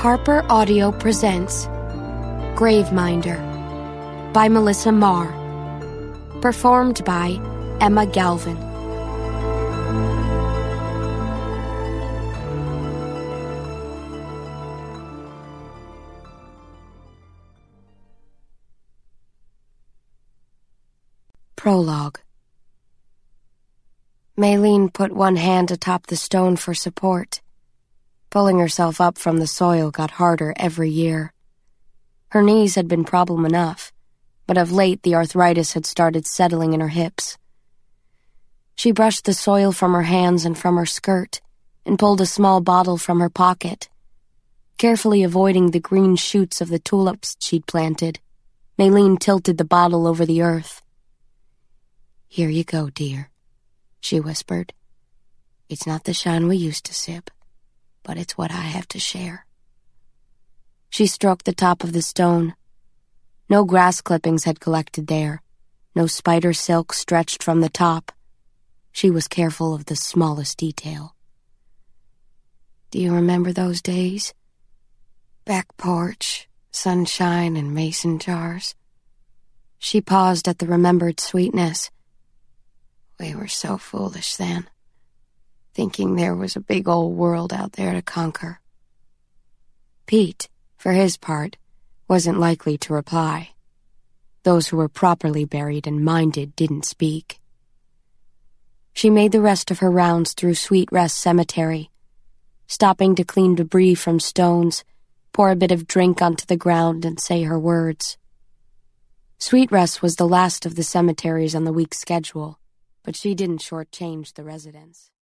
Harper Audio presents Graveminder by Melissa Marr. Performed by Emma Galvin. Prologue. Maylene put one hand atop the stone for support. Pulling herself up from the soil got harder every year. Her knees had been problem enough, but of late the arthritis had started settling in her hips. She brushed the soil from her hands and from her skirt and pulled a small bottle from her pocket. Carefully avoiding the green shoots of the tulips she'd planted, Maylene tilted the bottle over the earth. "Here you go, dear," she whispered. "It's not the shine we used to sip, but it's what I have to share." She stroked the top of the stone. No grass clippings had collected there. No spider silk stretched from the top. She was careful of the smallest detail. "Do you remember those days? Back porch, sunshine, and mason jars." She paused at the remembered sweetness. "We were so foolish then, thinking there was a big old world out there to conquer." Pete, for his part, wasn't likely to reply. Those who were properly buried and minded didn't speak. She made the rest of her rounds through Sweet Rest Cemetery, stopping to clean debris from stones, pour a bit of drink onto the ground, and say her words. Sweet Rest was the last of the cemeteries on the week's schedule, but she didn't shortchange the residents.